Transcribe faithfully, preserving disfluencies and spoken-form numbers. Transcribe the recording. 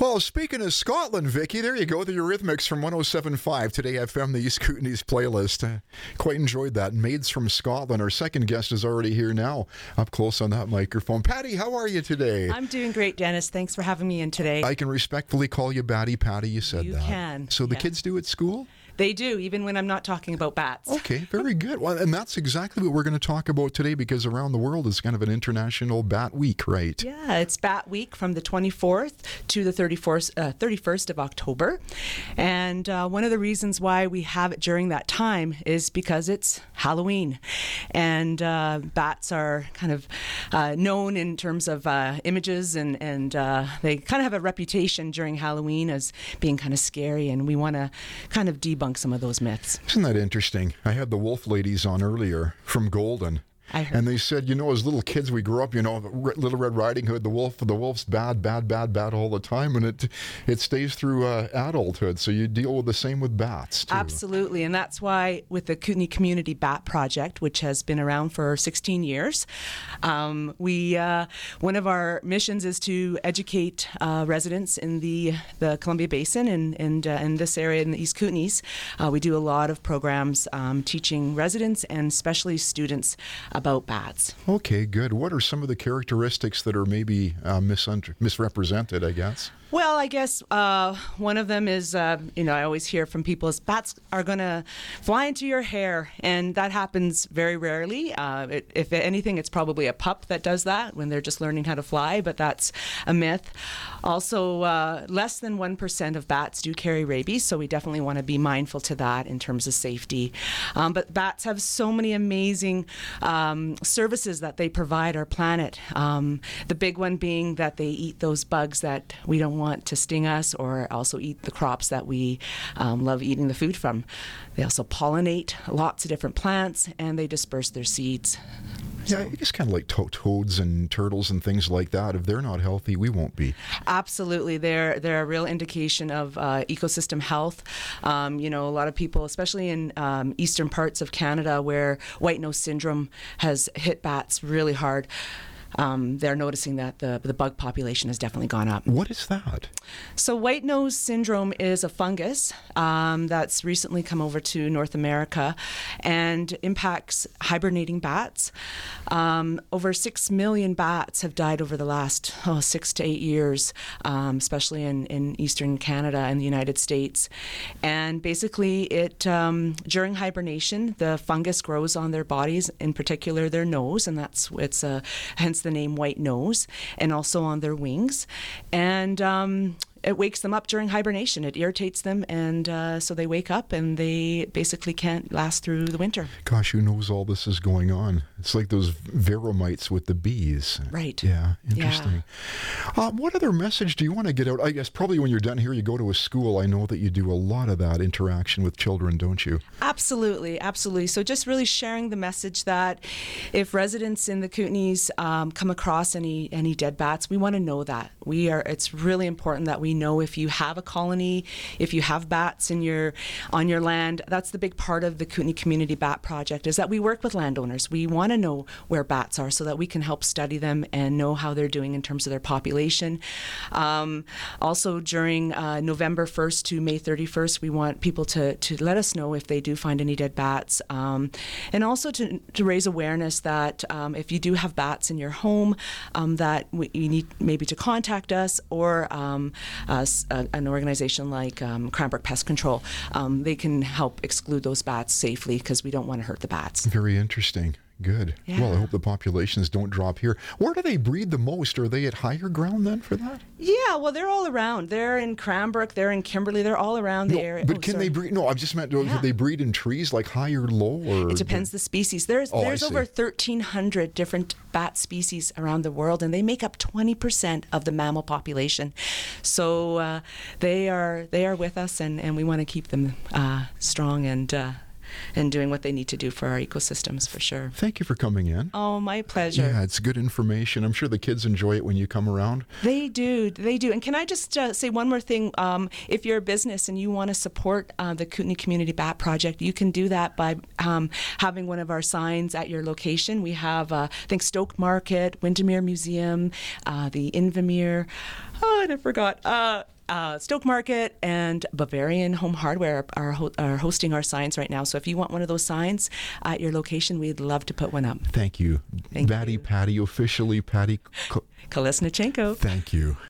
Well, speaking of Scotland, Vicky, there you go, the Eurythmics from one oh seven point five Today F M, the East Kootenays playlist. Uh, quite enjoyed that. Maids from Scotland. Our second guest is already here now, up close on that microphone. Patty, how are you today? I'm doing great, Dennis. Thanks for having me in today. I can respectfully call you Batty Patty. You said you that. You can. So the yeah. kids do at school? They do, even when I'm not talking about bats. Okay, very good. Well, and that's exactly what we're going to talk about today, because around the world is kind of an international bat week, right? Yeah, it's Bat Week from the twenty-fourth to the thirty-first, uh, thirty-first of October. And uh, one of the reasons why we have it during that time is because it's Halloween. And uh, bats are kind of uh, known in terms of uh, images, and, and uh, they kind of have a reputation during Halloween as being kind of scary, and we want to kind of debunk some of those myths. Isn't that interesting? I had the Wolf Ladies on earlier from Golden. I heard. And they said, you know, as little kids, we grew up, you know, Little Red Riding Hood, the wolf, the wolf's bad, bad, bad, bad all the time, and it it stays through uh, adulthood. So you deal with the same with bats, too. Absolutely, and that's why with the Kootenay Community Bat Project, which has been around for sixteen years, um, we uh, one of our missions is to educate uh, residents in the the Columbia Basin and and uh, in this area in the East Kootenays. Uh, we do a lot of programs um, teaching residents and especially students about bats. Okay, good. What are some of the characteristics that are maybe uh, misun- misrepresented, I guess? Well, I guess uh, one of them is, uh, you know, I always hear from people is bats are going to fly into your hair, and that happens very rarely. Uh, it, if anything, it's probably a pup that does that when they're just learning how to fly, but that's a myth. Also, uh, less than one percent of bats do carry rabies, so we definitely want to be mindful to that in terms of safety. Um, but bats have so many amazing um, services that they provide our planet. Um, the big one being that they eat those bugs that we don't want want to sting us, or also eat the crops that we um, love eating the food from. They also pollinate lots of different plants, and they disperse their seeds. Yeah, I guess kind of like to- toads and turtles and things like that. If they're not healthy, we won't be. Absolutely. They're, they're a real indication of uh, ecosystem health. Um, you know, a lot of people, especially in um, eastern parts of Canada where white nose syndrome has hit bats really hard, Um, they're noticing that the the bug population has definitely gone up. What is that? So white nose syndrome is a fungus um, that's recently come over to North America and impacts hibernating bats. Um, over six million bats have died over the last oh, six to eight years, um, especially in, in eastern Canada and the United States. And basically, it um, during hibernation, the fungus grows on their bodies, in particular their nose, and that's it's a hence the name white nose, and also on their wings. And um, it wakes them up during hibernation. It irritates them, and uh, so they wake up and they basically can't last through the winter. Gosh, who knows all this is going on? It's like those veromites with the bees. Right. Yeah, interesting. Yeah. Uh, what other message do you want to get out? I guess probably when you're done here, you go to a school. I know that you do a lot of that interaction with children, don't you? Absolutely, absolutely. So just really sharing the message that if residents in the Kootenays um, come across any any dead bats, we want to know that. We are. It's really important that we know if you have a colony, if you have bats in your on your land. That's the big part of the Kootenay Community Bat Project, is that we work with landowners. We want to know where bats are so that we can help study them and know how they're doing in terms of their population. Um, also, during uh, November first to May thirty-first, we want people to, to let us know if they do find any dead bats, um, and also to, to raise awareness that um, if you do have bats in your home, um, that we, you need maybe to contact us, or um, uh, uh, an organization like um, Cranbrook Pest Control. Um, they can help exclude those bats safely because we don't want to hurt the bats. Very interesting. Good. Yeah. Well, I hope the populations don't drop here. Where do they breed the most? Are they at higher ground then for that? Yeah, well, they're all around. They're in Cranbrook, they're in Kimberley, they're all around the No, area. but Oh, can sorry. they breed? No, I just meant, do Yeah. they breed in trees like high or low? Or It depends the species. There's Oh, I there's see. over thirteen hundred different bat species around the world, and they make up twenty percent of the mammal population. So uh, they are they are with us, and, and we want to keep them uh, strong and uh, and doing what they need to do for our ecosystems, for sure. Thank you for coming in. Oh, my pleasure. Yeah, it's good information. I'm sure the kids enjoy it when you come around. They do, they do. And can I just uh, say one more thing? Um, if you're a business and you want to support uh, the Kootenay Community Bat Project, you can do that by um, having one of our signs at your location. We have, uh, I think, Stoke Market, Windermere Museum, uh, the Invermere. Oh, I forgot. Uh, uh, Stoke Market and Bavarian Home Hardware are, ho- are hosting our signs right now. So if you want one of those signs at your location, we'd love to put one up. Thank you. Thank Batty you. Patty, officially Patty. Ko- Kolesnichenko. Thank you.